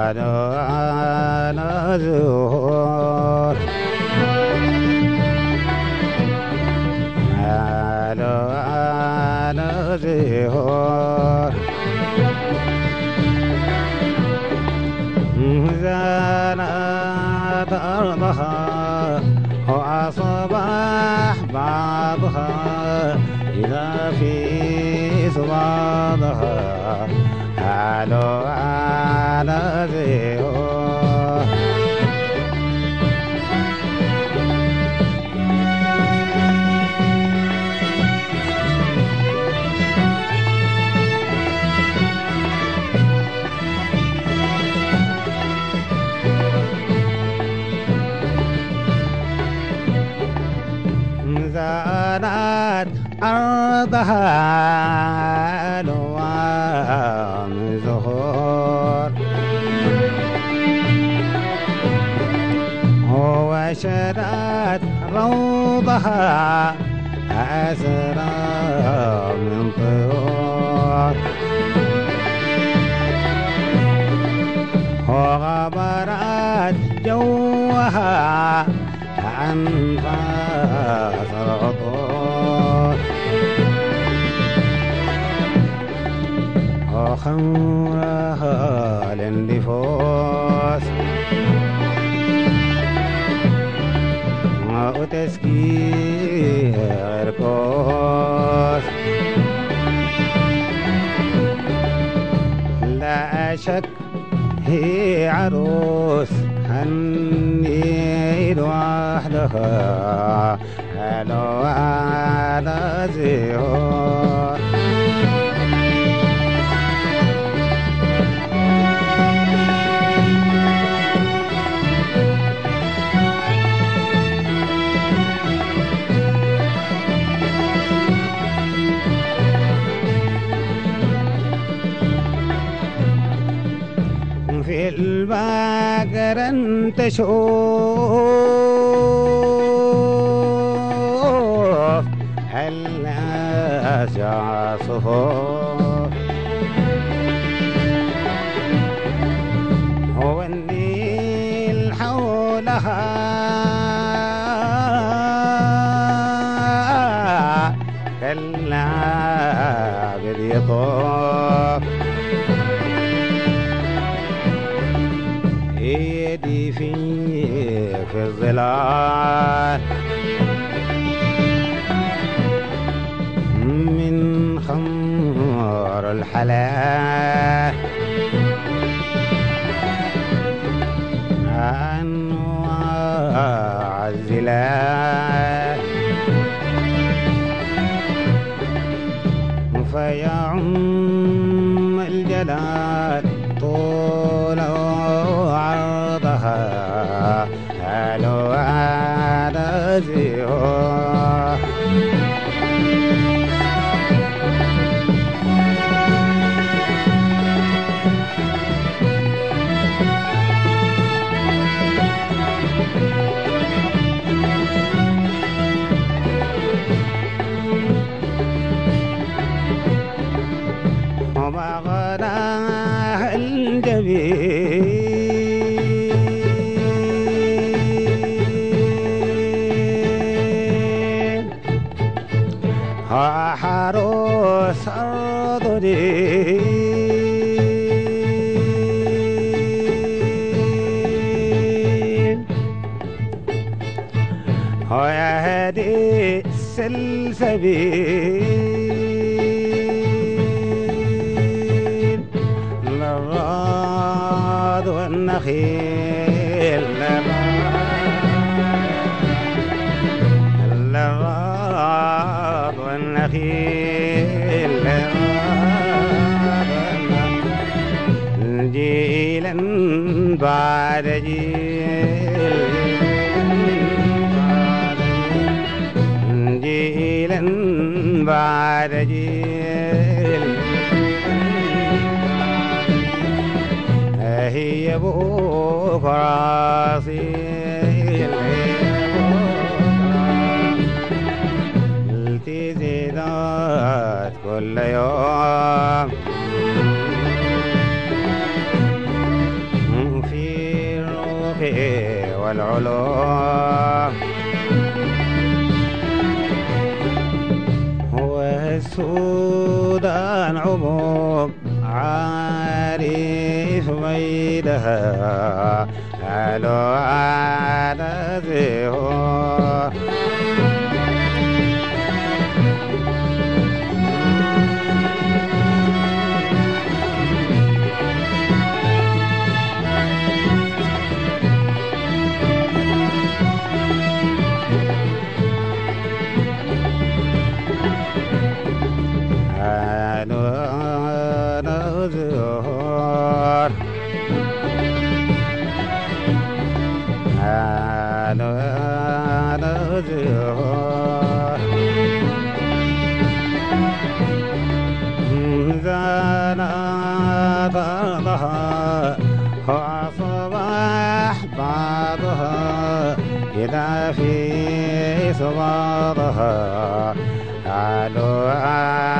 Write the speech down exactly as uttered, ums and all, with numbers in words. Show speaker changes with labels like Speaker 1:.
Speaker 1: أنا زهور أنا زهور زانت أرضها وأصبح بعضها إذا في صبادها علو على زهور زانت أرضها ألوان زهور وشرت روضها أسرى من طيور وغبرت جوها أنفاس العطور وخمرها للنفوس وتسكي غير كوس لا شك هي عروس هنيد وحدها هلو على زهور في البقر انت شوف الناس صفوف هو النيل حولها كالعابد يطوف يدي في في الظلال من خمر الحلال أنواع الزلال فيعم الجلال طول عرضها هلو على زهور وما غناها الجبين ها حروس أرض دين ها يهدي السلسبيل للراض والنخيل للراض والنخيل جيلا بعد جيل جيلا بعد جيل هي بكرة صيل التزامات كل يوم علوم هو السودان عموم عارف ميدها علو على زهور زهور أنا أنا زهور زانا طلها وصباح بعضها إذا في صباحها علو